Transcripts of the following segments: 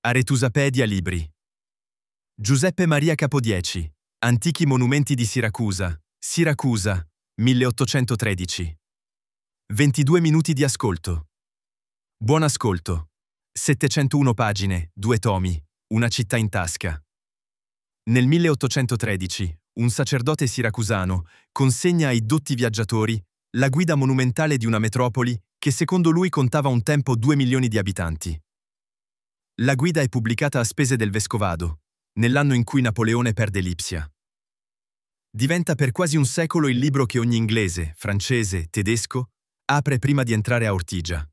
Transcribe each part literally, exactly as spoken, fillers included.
Aretusapedia Libri. Giuseppe Maria Capodieci. Antichi monumenti di Siracusa. Siracusa, milleottocentotredici. ventidue minuti di ascolto. Buon ascolto. settecentouno pagine, due tomi, una città in tasca. Nel milleottocentotredici, un sacerdote siracusano consegna ai dotti viaggiatori la guida monumentale di una metropoli che secondo lui contava un tempo due milioni di abitanti. La guida è pubblicata a spese del vescovado, nell'anno in cui Napoleone perde Lipsia. Diventa per quasi un secolo il libro che ogni inglese, francese, tedesco apre prima di entrare a Ortigia.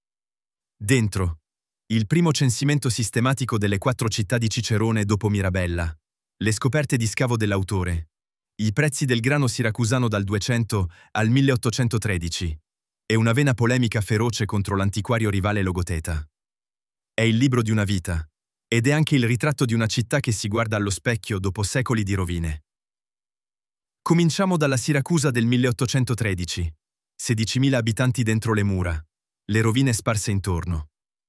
Dentro, il primo censimento sistematico delle quattro città di Cicerone dopo Mirabella, le scoperte di scavo dell'autore, i prezzi del grano siracusano dal duecento al milleottocentotredici e una vena polemica feroce contro l'antiquario rivale Logoteta. È il libro di una vita, ed è anche il ritratto di una città che si guarda allo specchio dopo secoli di rovine. Cominciamo dalla Siracusa del milleottocentotredici, sedicimila abitanti dentro le mura, le rovine sparse intorno.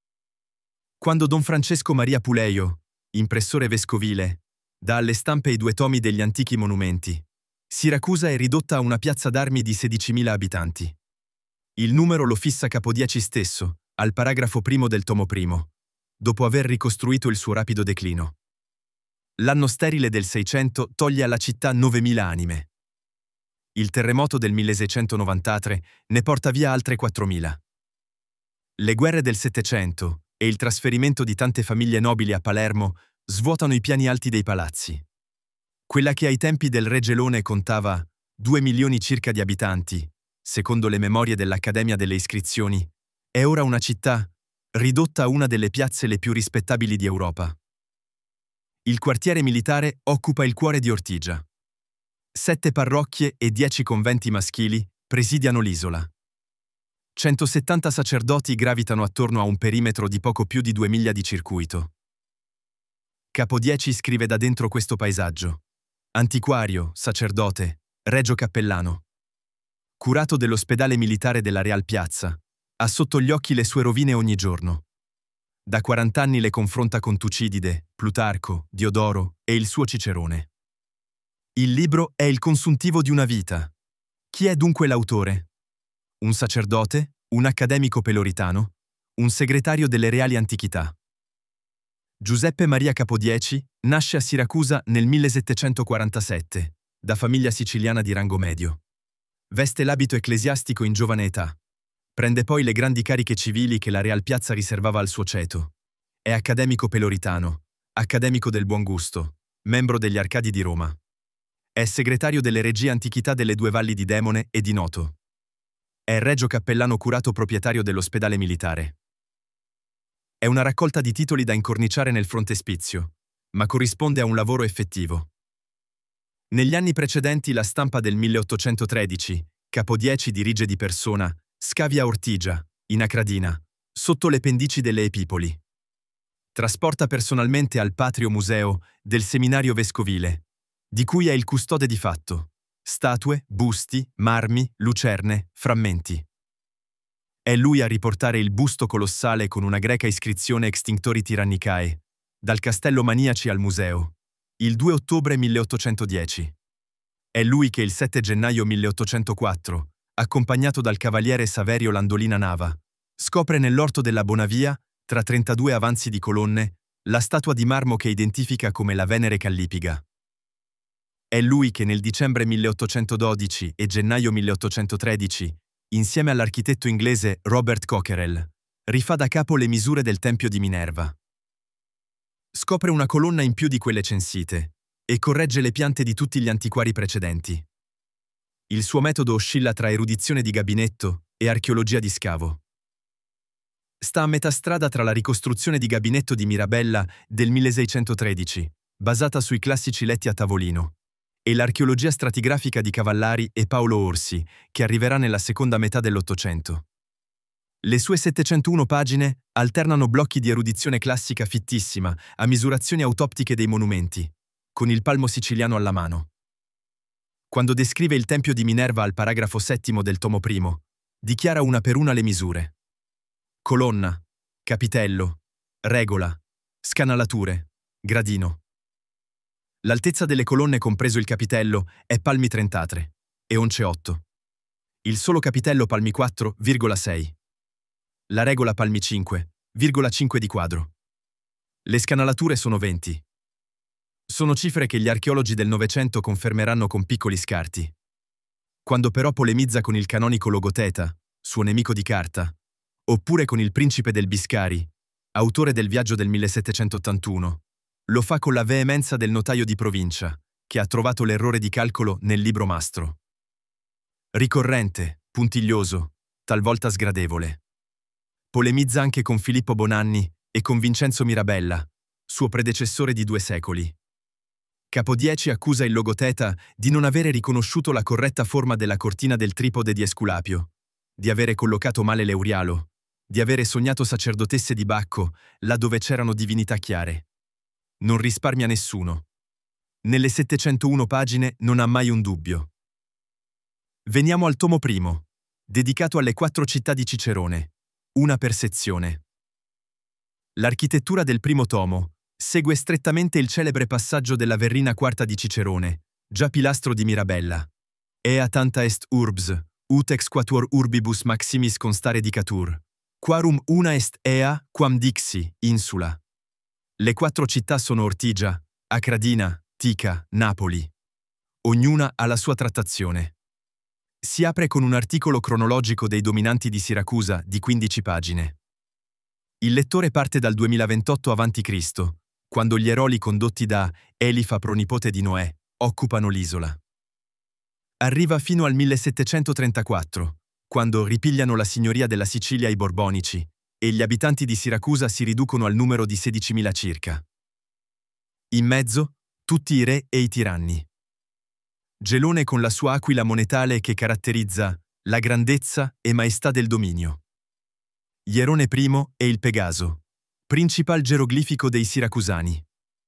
Quando Don Francesco Maria Puleio, impressore vescovile, dà alle stampe i due tomi degli antichi monumenti, Siracusa è ridotta a una piazza d'armi di sedicimila abitanti. Il numero lo fissa Capodieci stesso, al paragrafo primo del tomo primo, dopo aver ricostruito il suo rapido declino. L'anno sterile del Seicento toglie alla città novemila anime. Il terremoto del milleseicentonovantatré ne porta via altre quattromila. Le guerre del Settecento e il trasferimento di tante famiglie nobili a Palermo svuotano i piani alti dei palazzi. Quella che ai tempi del Re Gelone contava due milioni circa di abitanti, secondo le memorie dell'Accademia delle Iscrizioni, è ora una città ridotta a una delle piazze le più rispettabili di Europa. Il quartiere militare occupa il cuore di Ortigia. Sette parrocchie e dieci conventi maschili presidiano l'isola. centosettanta sacerdoti gravitano attorno a un perimetro di poco più di due miglia di circuito. Capodieci scrive da dentro questo paesaggio. Antiquario, sacerdote, regio cappellano. Curato dell'ospedale militare della Real Piazza, ha sotto gli occhi le sue rovine ogni giorno. Da quarant'anni le confronta con Tucidide, Plutarco, Diodoro e il suo Cicerone. Il libro è il consuntivo di una vita. Chi è dunque l'autore? Un sacerdote? Un accademico peloritano? Un segretario delle reali antichità? Giuseppe Maria Capodieci nasce a Siracusa nel millesettecentoquarantasette, da famiglia siciliana di rango medio. Veste l'abito ecclesiastico in giovane età. Prende poi le grandi cariche civili che la Real Piazza riservava al suo ceto. È accademico peloritano, accademico del buon gusto, membro degli Arcadi di Roma. È segretario delle regie antichità delle due valli di Demone e di Noto. È regio cappellano curato proprietario dell'ospedale militare. È una raccolta di titoli da incorniciare nel frontespizio, ma corrisponde a un lavoro effettivo. Negli anni precedenti la stampa del milleottocentotredici, Capodieci dirige di persona, scavi a Ortigia, in Acradina, sotto le pendici delle Epipoli. Trasporta personalmente al Patrio Museo del Seminario Vescovile, di cui è il custode di fatto, statue, busti, marmi, lucerne, frammenti. È lui a riportare il busto colossale con una greca iscrizione Extinctori Tyrannicae, dal Castello Maniaci al museo, il due ottobre milleottocentodieci. È lui che il sette gennaio milleottocentoquattro, accompagnato dal cavaliere Saverio Landolina Nava, scopre nell'orto della Bonavia, tra trentadue avanzi di colonne, la statua di marmo che identifica come la Venere Callipiga. È lui che nel dicembre milleottocentododici e gennaio milleottocentotredici, insieme all'architetto inglese Robert Cockerell, rifà da capo le misure del Tempio di Minerva. Scopre una colonna in più di quelle censite e corregge le piante di tutti gli antiquari precedenti. Il suo metodo oscilla tra erudizione di gabinetto e archeologia di scavo. Sta a metà strada tra la ricostruzione di gabinetto di Mirabella del milleseicentotredici, basata sui classici letti a tavolino, e l'archeologia stratigrafica di Cavallari e Paolo Orsi, che arriverà nella seconda metà dell'Ottocento. Le sue settecentouno pagine alternano blocchi di erudizione classica fittissima a misurazioni autoptiche dei monumenti, con il palmo siciliano alla mano. Quando descrive il Tempio di Minerva al paragrafo settimo del tomo primo, dichiara una per una le misure. Colonna, capitello, regola, Scanalature. Gradino. L'altezza delle colonne compreso il capitello è palmi trentatré e once otto. Il solo capitello palmi quattro virgola sei. La regola palmi cinque virgola cinque di quadro. Le scanalature sono venti. Sono cifre che gli archeologi del Novecento confermeranno con piccoli scarti. Quando però polemizza con il canonico Logoteta, suo nemico di carta, oppure con il principe del Biscari, autore del viaggio del millesettecentottantuno, lo fa con la veemenza del notaio di provincia, che ha trovato l'errore di calcolo nel libro mastro. Ricorrente, puntiglioso, talvolta sgradevole. Polemizza anche con Filippo Bonanni e con Vincenzo Mirabella, suo predecessore di due secoli. Capodieci accusa il Logoteta di non avere riconosciuto la corretta forma della cortina del tripode di Esculapio, di avere collocato male l'Eurialo, di avere sognato sacerdotesse di Bacco là dove c'erano divinità chiare. Non risparmia nessuno. Nelle settecentouno pagine non ha mai un dubbio. Veniamo al tomo primo, dedicato alle quattro città di Cicerone, una per sezione. L'architettura del primo tomo segue strettamente il celebre passaggio della Verrina quarta di Cicerone, già pilastro di Mirabella. Ea tanta est urbs, ut ex quatuor urbibus maximis constare dicatur, quarum una est ea, quam dixi, insula. Le quattro città sono Ortigia, Acradina, Tica, Napoli. Ognuna ha la sua trattazione. Si apre con un articolo cronologico dei dominanti di Siracusa di quindici pagine. Il lettore parte dal duemilaventotto avanti Cristo, quando gli eroli condotti da Elifa pronipote di Noè occupano l'isola. Arriva fino al millesettecentotrentaquattro, quando ripigliano la signoria della Sicilia ai Borbonici e gli abitanti di Siracusa si riducono al numero di sedicimila circa. In mezzo, tutti i re e i tiranni. Gelone con la sua aquila monetale che caratterizza la grandezza e maestà del dominio. Ierone I e il Pegaso, principal geroglifico dei siracusani.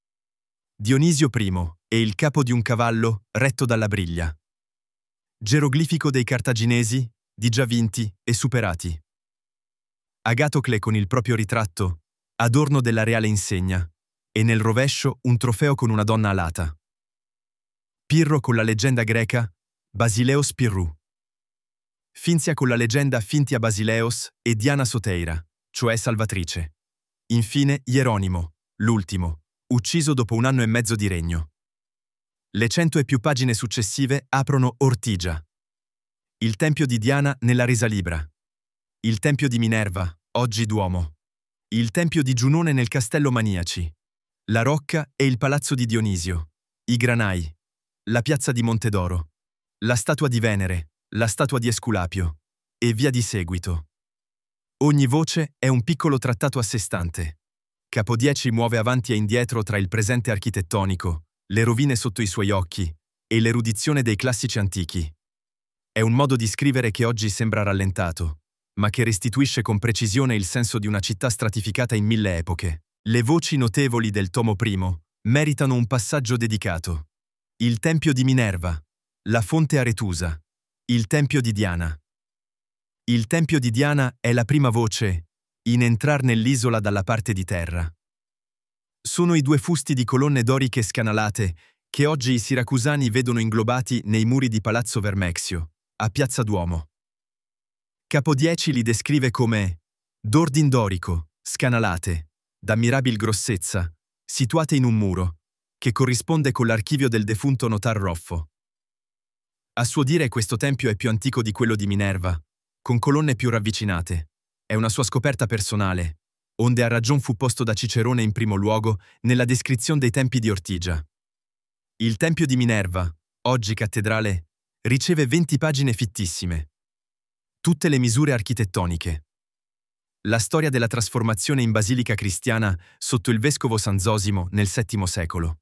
Dionisio I e il capo di un cavallo retto dalla briglia. Geroglifico dei cartaginesi, di già vinti e superati. Agatocle con il proprio ritratto, adorno della reale insegna, e nel rovescio un trofeo con una donna alata. Pirro con la leggenda greca, Basileos Pirrou. Finzia con la leggenda Fintia Basileos e Diana Soteira, cioè Salvatrice. Infine Ieronimo, l'ultimo, ucciso dopo un anno e mezzo di regno. Le cento e più pagine successive aprono Ortigia. Il tempio di Diana nella Risalibra. Il tempio di Minerva, oggi Duomo. Il tempio di Giunone nel castello Maniaci. La Rocca e il palazzo di Dionisio. I granai. La piazza di Montedoro. La statua di Venere, la statua di Esculapio. E via di seguito. Ogni voce è un piccolo trattato a sé stante. Capodieci muove avanti e indietro tra il presente architettonico, le rovine sotto i suoi occhi e l'erudizione dei classici antichi. È un modo di scrivere che oggi sembra rallentato, ma che restituisce con precisione il senso di una città stratificata in mille epoche. Le voci notevoli del tomo primo meritano un passaggio dedicato. Il tempio di Minerva, la fonte Aretusa, il tempio di Diana. Il tempio di Diana è la prima voce in entrar nell'isola dalla parte di terra. Sono i due fusti di colonne doriche scanalate che oggi i siracusani vedono inglobati nei muri di Palazzo Vermexio, a Piazza Duomo. Capodieci li descrive come d'ordine dorico, scanalate, d'ammirabil grossezza, situate in un muro, che corrisponde con l'archivio del defunto notar Roffo. A suo dire questo tempio è più antico di quello di Minerva, con colonne più ravvicinate. È una sua scoperta personale, onde a ragion fu posto da Cicerone in primo luogo nella descrizione dei tempi di Ortigia. Il tempio di Minerva, oggi cattedrale, riceve venti pagine fittissime. Tutte le misure architettoniche. La storia della trasformazione in basilica cristiana sotto il vescovo San Zosimo nel settimo secolo.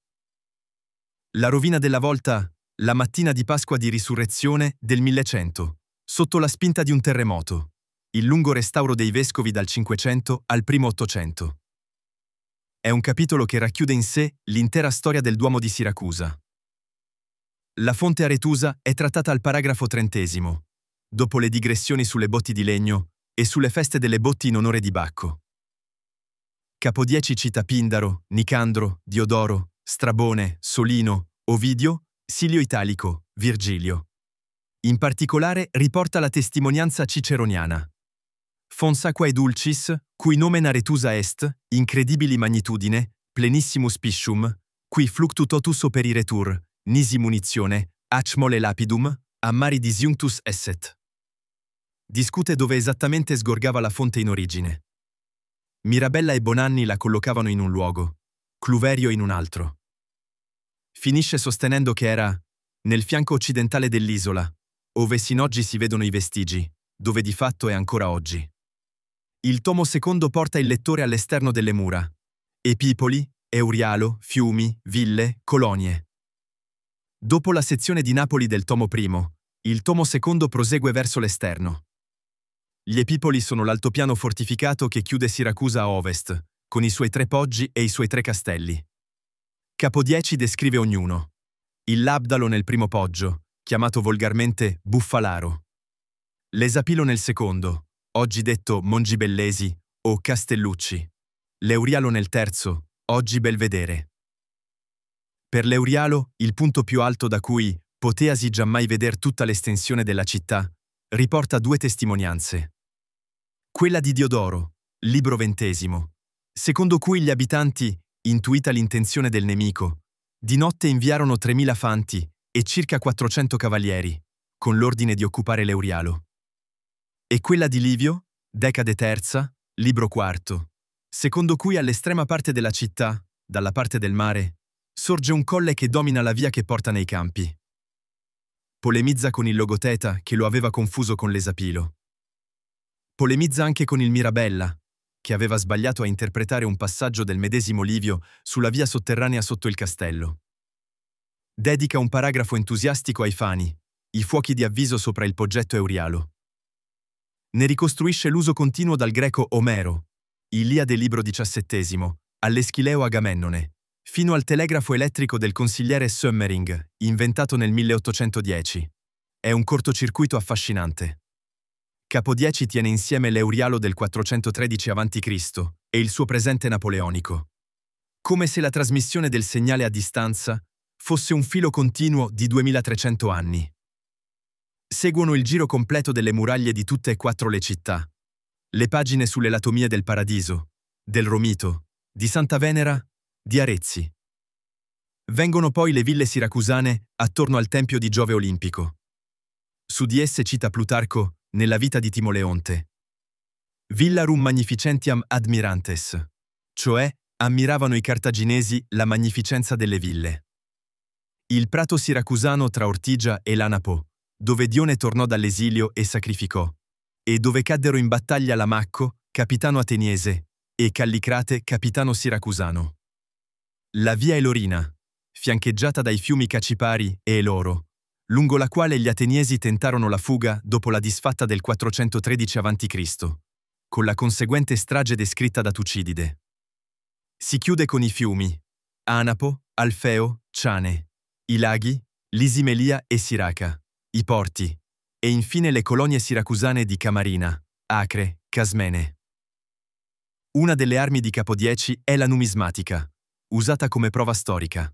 La rovina della volta, la mattina di Pasqua di Risurrezione del millecento, sotto la spinta di un terremoto. Il lungo restauro dei vescovi dal Cinquecento al primo Ottocento. È un capitolo che racchiude in sé l'intera storia del Duomo di Siracusa. La fonte Aretusa è trattata al paragrafo trentesimo, dopo le digressioni sulle botti di legno e sulle feste delle botti in onore di Bacco. Capodieci cita Pindaro, Nicandro, Diodoro, Strabone, Solino, Ovidio, Silio Italico, Virgilio. In particolare riporta la testimonianza ciceroniana. Fons aquae dulcis, cui nomen aretusa est, incredibili magnitudine, plenissimus piscium, qui fluctu totus operiretur, nisi munizione, ac mole lapidum, a mari disjunctus esset. Discute dove esattamente sgorgava la fonte in origine. Mirabella e Bonanni la collocavano in un luogo, Cluverio in un altro. Finisce sostenendo che era nel fianco occidentale dell'isola, ove sin oggi si vedono i vestigi, dove di fatto è ancora oggi. Il tomo secondo porta il lettore all'esterno delle mura. Epipoli, Eurialo, fiumi, ville, colonie. Dopo la sezione di Napoli del tomo primo, il tomo secondo prosegue verso l'esterno. Gli Epipoli sono l'altopiano fortificato che chiude Siracusa a ovest, con i suoi tre poggi e i suoi tre castelli. Capodieci descrive ognuno. Il Labdalo nel primo poggio, chiamato volgarmente Buffalaro. L'Esapilo nel secondo, oggi detto Mongibellesi o Castellucci. L'Eurialo nel terzo, oggi Belvedere. Per l'Eurialo, il punto più alto da cui poteasi giammai veder tutta l'estensione della città, riporta due testimonianze. Quella di Diodoro, libro ventesimo, secondo cui gli abitanti, intuita l'intenzione del nemico, di notte inviarono tremila fanti e circa quattrocento cavalieri, con l'ordine di occupare l'Eurialo. E quella di Livio, decade terza, libro quarto, secondo cui all'estrema parte della città, dalla parte del mare, sorge un colle che domina la via che porta nei campi. Polemizza con il Logoteta che lo aveva confuso con l'Esapilo. Polemizza anche con il Mirabella, che aveva sbagliato a interpretare un passaggio del medesimo Livio sulla via sotterranea sotto il castello. Dedica un paragrafo entusiastico ai fani, i fuochi di avviso sopra il poggetto Eurialo. Ne ricostruisce l'uso continuo dal greco Omero, Iliade libro diciassettesimo, all'Eschileo Agamennone, fino al telegrafo elettrico del consigliere Sömmering, inventato nel milleottocentodieci. È un cortocircuito affascinante. Capodieci tiene insieme l'Eurialo del quattrocentotredici avanti Cristo e il suo presente napoleonico. Come se la trasmissione del segnale a distanza fosse un filo continuo di duemilatrecento anni. Seguono il giro completo delle muraglie di tutte e quattro le città. Le pagine sulle latomie del Paradiso, del Romito, di Santa Venera, di Arezzi. Vengono poi le ville siracusane attorno al tempio di Giove Olimpico. Su di esse cita Plutarco nella vita di Timoleonte. Villarum magnificentiam admirantes, cioè ammiravano i cartaginesi la magnificenza delle ville. Il prato siracusano tra Ortigia e l'Anapo, dove Dione tornò dall'esilio e sacrificò, e dove caddero in battaglia Lamacco, capitano ateniese, e Callicrate, capitano siracusano. La via Elorina, fiancheggiata dai fiumi Cacipari e Eloro, lungo la quale gli ateniesi tentarono la fuga dopo la disfatta del quattrocentotredici avanti Cristo, con la conseguente strage descritta da Tucidide. Si chiude con i fiumi Anapo, Alfeo, Ciane, i laghi, Lisimelia e Siraca, i porti, e infine le colonie siracusane di Camarina, Acre, Casmene. Una delle armi di Capodieci è la numismatica, usata come prova storica.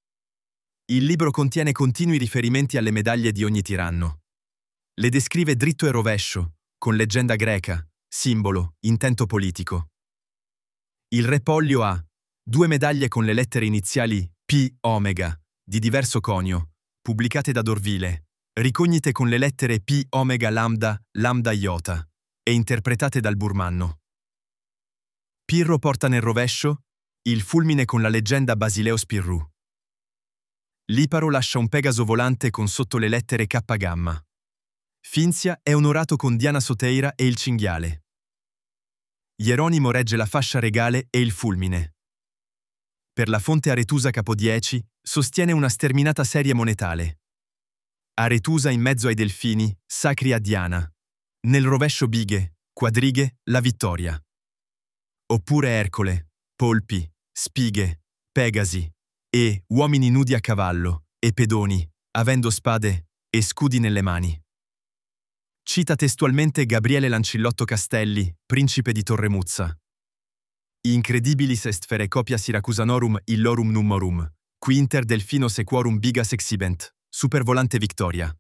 Il libro contiene continui riferimenti alle medaglie di ogni tiranno. Le descrive dritto e rovescio, con leggenda greca, simbolo, intento politico. Il re Pollio ha due medaglie con le lettere iniziali P, Omega, di diverso conio, pubblicate da Dorvile, ricognite con le lettere P, Omega, Lambda, Lambda, Iota, e interpretate dal Burmanno. Pirro porta nel rovescio il fulmine con la leggenda Basileo Spirru. Liparo lascia un Pegaso volante con sotto le lettere K gamma. Finzia è onorato con Diana Soteira e il cinghiale. Ieronimo regge la fascia regale e il fulmine. Per la fonte Aretusa Capodieci sostiene una sterminata serie monetale. Aretusa in mezzo ai delfini, sacri a Diana. Nel rovescio bighe, quadrighe, la vittoria. Oppure Ercole, polpi, spighe, pegasi, e uomini nudi a cavallo, e pedoni, avendo spade e scudi nelle mani. Cita testualmente Gabriele Lancillotto Castelli, principe di Torremuzza. Incredibilis est fere copia Syracusanorum illorum numorum, qui inter delfino sequorum bigas exhibent, supervolante Victoria.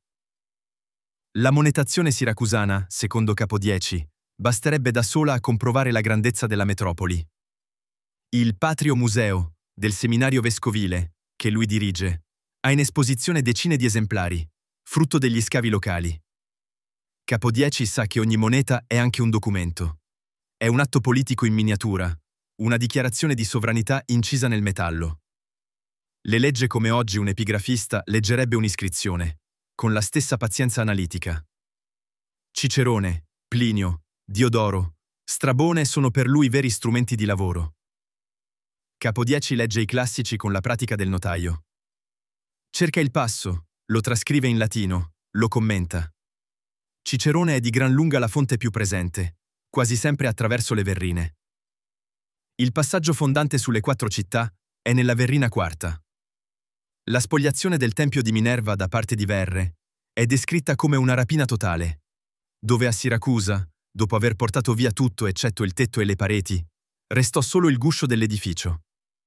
La monetazione siracusana, secondo Capo dieci, basterebbe da sola a comprovare la grandezza della metropoli. Il Patrio Museo, del seminario vescovile, che lui dirige, ha in esposizione decine di esemplari, frutto degli scavi locali. Capo dieci sa che ogni moneta è anche un documento. È un atto politico in miniatura, una dichiarazione di sovranità incisa nel metallo. Le legge come oggi un epigrafista leggerebbe un'iscrizione, con la stessa pazienza analitica. Cicerone, Plinio, Diodoro, Strabone sono per lui veri strumenti di lavoro. Capo dieci legge i classici con la pratica del notaio. Cerca il passo, lo trascrive in latino, lo commenta. Cicerone è di gran lunga la fonte più presente, quasi sempre attraverso le verrine. Il passaggio fondante sulle quattro città è nella verrina quarta. La spoliazione del tempio di Minerva da parte di Verre è descritta come una rapina totale, dove a Siracusa, dopo aver portato via tutto eccetto il tetto e le pareti, restò solo il guscio dell'edificio.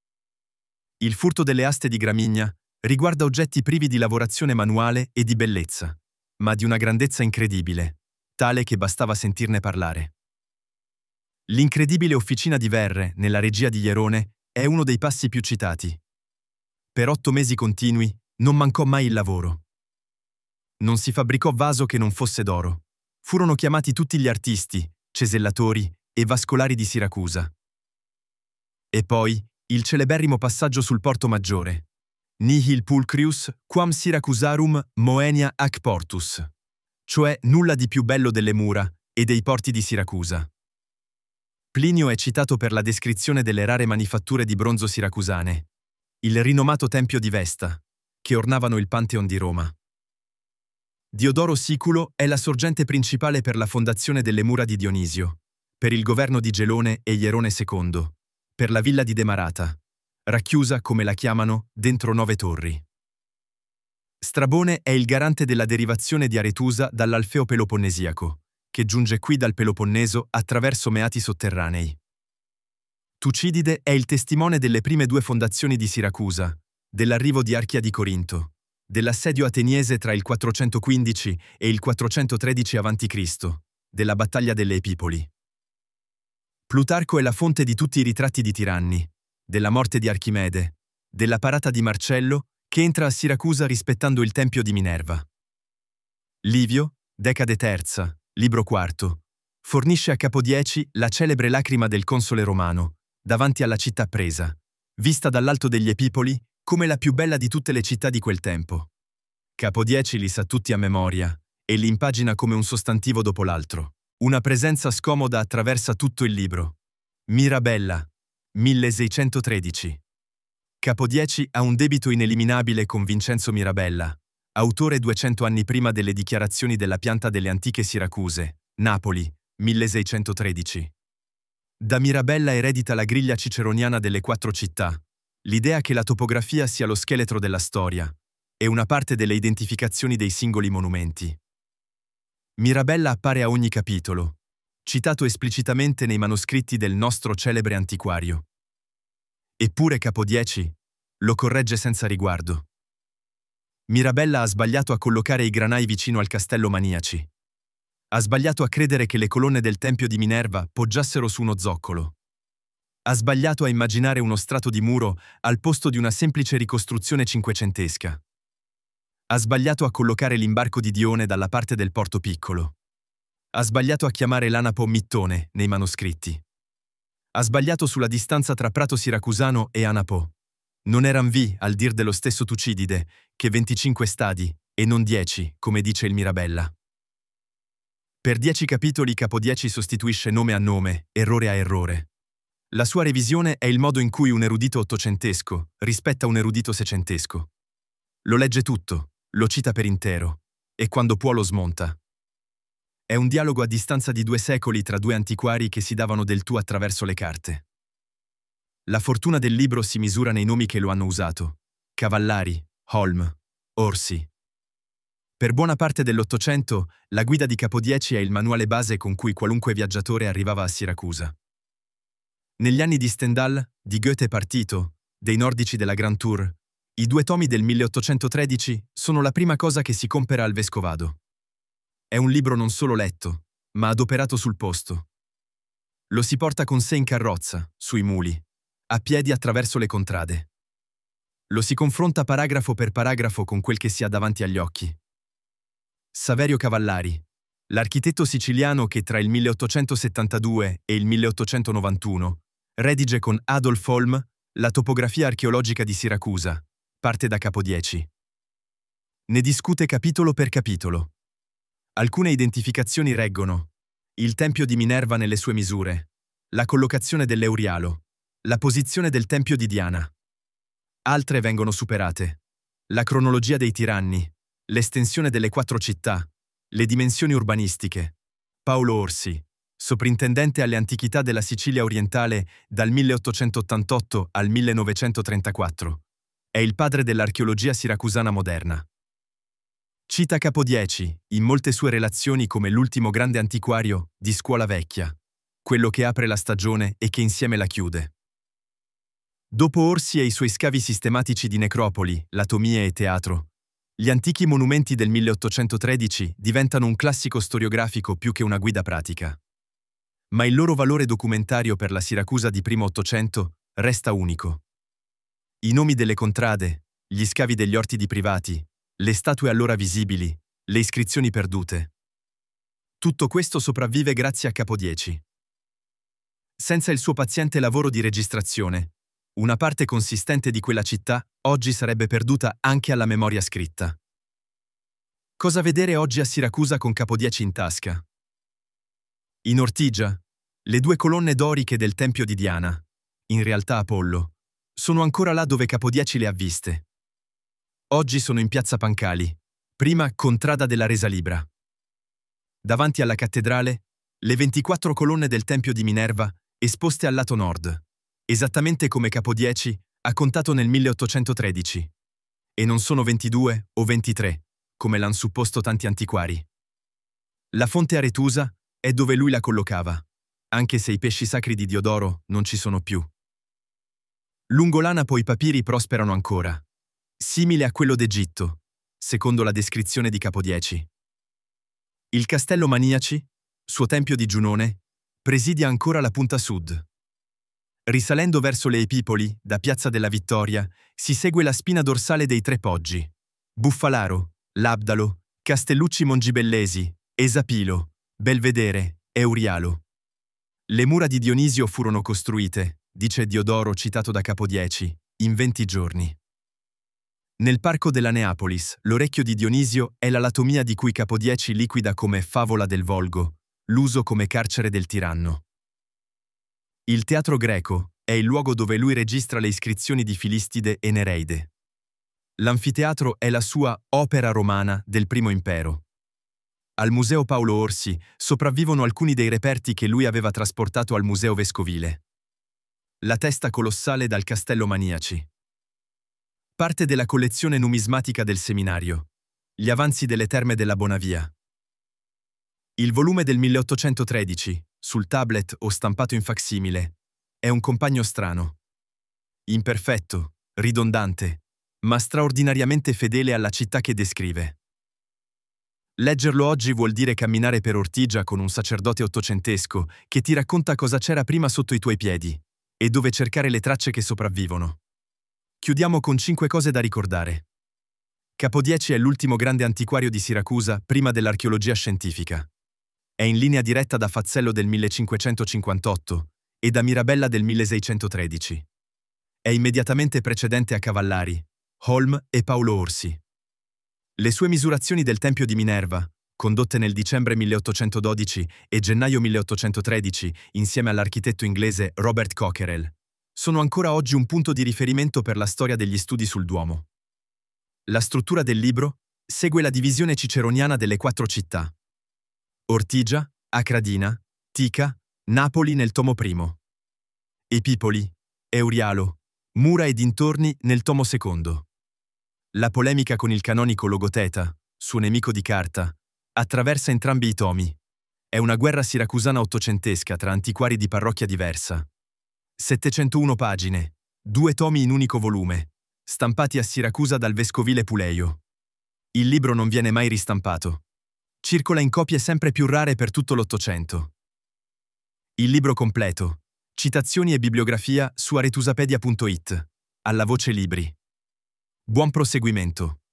Il furto delle aste di Gramigna riguarda oggetti privi di lavorazione manuale e di bellezza, ma di una grandezza incredibile, tale che bastava sentirne parlare. L'incredibile officina di Verre, nella regia di Ierone, è uno dei passi più citati. Per otto mesi continui non mancò mai il lavoro. Non si fabbricò vaso che non fosse d'oro. Furono chiamati tutti gli artisti, cesellatori e vascolari di Siracusa. E poi il celeberrimo passaggio sul Porto Maggiore. Nihil pulcrius quam Syracusarum moenia ac portus, cioè nulla di più bello delle mura e dei porti di Siracusa. Plinio è citato per la descrizione delle rare manifatture di bronzo siracusane, il rinomato tempio di Vesta, che ornavano il Pantheon di Roma. Diodoro Siculo è la sorgente principale per la fondazione delle mura di Dionisio, per il governo di Gelone e Ierone secondo, per la villa di Demarata, racchiusa, come la chiamano, dentro nove torri. Strabone è il garante della derivazione di Aretusa dall'Alfeo Peloponnesiaco, che giunge qui dal Peloponneso attraverso meati sotterranei. Tucidide è il testimone delle prime due fondazioni di Siracusa, dell'arrivo di Archia di Corinto, dell'assedio ateniese tra il quattrocentoquindici e il quattrocentotredici avanti Cristo, della battaglia delle Epipoli. Plutarco è la fonte di tutti i ritratti di tiranni, della morte di Archimede, della parata di Marcello, che entra a Siracusa rispettando il tempio di Minerva. Livio, Decade terza, libro quarto, fornisce a Capo dieci la celebre lacrima del console romano, davanti alla città presa, vista dall'alto degli Epipoli come la più bella di tutte le città di quel tempo. Capo dieci li sa tutti a memoria e li impagina come un sostantivo dopo l'altro. Una presenza scomoda attraversa tutto il libro. Mirabella, milleseicentotredici. Capo dieci ha un debito ineliminabile con Vincenzo Mirabella, autore duecento anni prima delle dichiarazioni della pianta delle antiche Siracuse, Napoli, milleseicentotredici. Da Mirabella eredita la griglia ciceroniana delle quattro città, l'idea che la topografia sia lo scheletro della storia e una parte delle identificazioni dei singoli monumenti. Mirabella appare a ogni capitolo, citato esplicitamente nei manoscritti del nostro celebre antiquario. Eppure Capo dieci lo corregge senza riguardo. Mirabella ha sbagliato a collocare i granai vicino al castello Maniaci. Ha sbagliato a credere che le colonne del tempio di Minerva poggiassero su uno zoccolo. Ha sbagliato a immaginare uno strato di muro al posto di una semplice ricostruzione cinquecentesca. Ha sbagliato a collocare l'imbarco di Dione dalla parte del Porto Piccolo. Ha sbagliato a chiamare l'Anapo Mittone nei manoscritti. Ha sbagliato sulla distanza tra Prato Siracusano e Anapo. Non eran vi, al dir dello stesso Tucidide, che venticinque stadi, e non dieci, come dice il Mirabella. Per dieci capitoli Capo dieci sostituisce nome a nome, errore a errore. La sua revisione è il modo in cui un erudito ottocentesco rispetta un erudito seicentesco. Lo legge tutto, lo cita per intero, e quando può lo smonta. È un dialogo a distanza di due secoli tra due antiquari che si davano del tu attraverso le carte. La fortuna del libro si misura nei nomi che lo hanno usato: Cavallari, Holm, Orsi. Per buona parte dell'Ottocento, la guida di Capo dieci è il manuale base con cui qualunque viaggiatore arrivava a Siracusa. Negli anni di Stendhal, di Goethe partito, dei nordici della Grand Tour, i due tomi del milleottocentotredici sono la prima cosa che si compera al Vescovado. È un libro non solo letto, ma adoperato sul posto. Lo si porta con sé in carrozza, sui muli, a piedi attraverso le contrade. Lo si confronta paragrafo per paragrafo con quel che si ha davanti agli occhi. Saverio Cavallari, l'architetto siciliano che tra il milleottocentosettantadue e il milleottocentonovantuno redige con Adolf Holm la topografia archeologica di Siracusa, parte da Capodieci. Ne discute capitolo per capitolo. Alcune identificazioni reggono: il tempio di Minerva nelle sue misure, la collocazione dell'Eurialo, la posizione del tempio di Diana. Altre vengono superate: la cronologia dei tiranni, l'estensione delle quattro città, le dimensioni urbanistiche. Paolo Orsi, soprintendente alle antichità della Sicilia orientale dal milleottocentottantotto al millenovecentotrentaquattro, è il padre dell'archeologia siracusana moderna. Cita Capodieci, in molte sue relazioni, come l'ultimo grande antiquario di scuola vecchia, quello che apre la stagione e che insieme la chiude. Dopo Orsi e i suoi scavi sistematici di necropoli, latomie e teatro, gli antichi monumenti del milleottocentotredici diventano un classico storiografico più che una guida pratica. Ma il loro valore documentario per la Siracusa di primo Ottocento resta unico. I nomi delle contrade, gli scavi degli orti di privati, le statue allora visibili, le iscrizioni perdute. Tutto questo sopravvive grazie a Capodieci. Senza il suo paziente lavoro di registrazione, una parte consistente di quella città oggi sarebbe perduta anche alla memoria scritta. Cosa vedere oggi a Siracusa con Capodieci in tasca? In Ortigia, le due colonne doriche del tempio di Diana, in realtà Apollo, sono ancora là dove Capodieci le ha viste. Oggi sono in piazza Pancali, prima contrada della Resa Libra. Davanti alla cattedrale, le ventiquattro colonne del tempio di Minerva esposte al lato nord, esattamente come Capodieci ha contato nel milleottocentotredici. E non sono ventidue o ventitré, come l'han supposto tanti antiquari. La fonte Aretusa è dove lui la collocava, anche se i pesci sacri di Diodoro non ci sono più. Lungo l'Anapo i papiri prosperano ancora, simile a quello d'Egitto, secondo la descrizione di Capodieci. Il castello Maniaci, suo tempio di Giunone, presidia ancora la punta sud. Risalendo verso le Epipoli, da Piazza della Vittoria, si segue la spina dorsale dei Tre Poggi: Buffalaro, Labdalo, Castellucci Mongibellesi, Esapilo, Belvedere, Eurialo. Le mura di Dionisio furono costruite, dice Diodoro citato da Capodieci, in venti giorni. Nel parco della Neapolis, l'orecchio di Dionisio è la latomia di cui Capodieci liquida come favola del Volgo, l'uso come carcere del tiranno. Il teatro greco è il luogo dove lui registra le iscrizioni di Filistide e Nereide. L'anfiteatro è la sua opera romana del primo impero. Al Museo Paolo Orsi sopravvivono alcuni dei reperti che lui aveva trasportato al Museo Vescovile. La testa colossale dal Castello Maniaci. Parte della collezione numismatica del seminario. Gli avanzi delle terme della Bonavia. Il volume del milleottocentotredici, sul tablet o stampato in facsimile, è un compagno strano. Imperfetto, ridondante, ma straordinariamente fedele alla città che descrive. Leggerlo oggi vuol dire camminare per Ortigia con un sacerdote ottocentesco che ti racconta cosa c'era prima sotto i tuoi piedi e dove cercare le tracce che sopravvivono. Chiudiamo con cinque cose da ricordare. Capodieci è l'ultimo grande antiquario di Siracusa prima dell'archeologia scientifica. È in linea diretta da Fazzello del millecinquecentocinquantotto e da Mirabella del milleseicentotredici. È immediatamente precedente a Cavallari, Holm e Paolo Orsi. Le sue misurazioni del Tempio di Minerva, condotte nel dicembre milleottocentododici e gennaio milleottocentotredici insieme all'architetto inglese Robert Cockerill, sono ancora oggi un punto di riferimento per la storia degli studi sul Duomo. La struttura del libro segue la divisione ciceroniana delle quattro città: Ortigia, Acradina, Tica, Napoli nel tomo primo. Epipoli, Eurialo, Mura e dintorni nel tomo secondo. La polemica con il canonico Logoteta, suo nemico di carta, attraversa entrambi i tomi. È una guerra siracusana ottocentesca tra antiquari di parrocchia diversa. settecentouno pagine, due tomi in unico volume, stampati a Siracusa dal vescovile Puleio. Il libro non viene mai ristampato. Circola in copie sempre più rare per tutto l'Ottocento. Il libro completo, citazioni e bibliografia su aretusapedia punto it, alla Voce Libri. Buon proseguimento.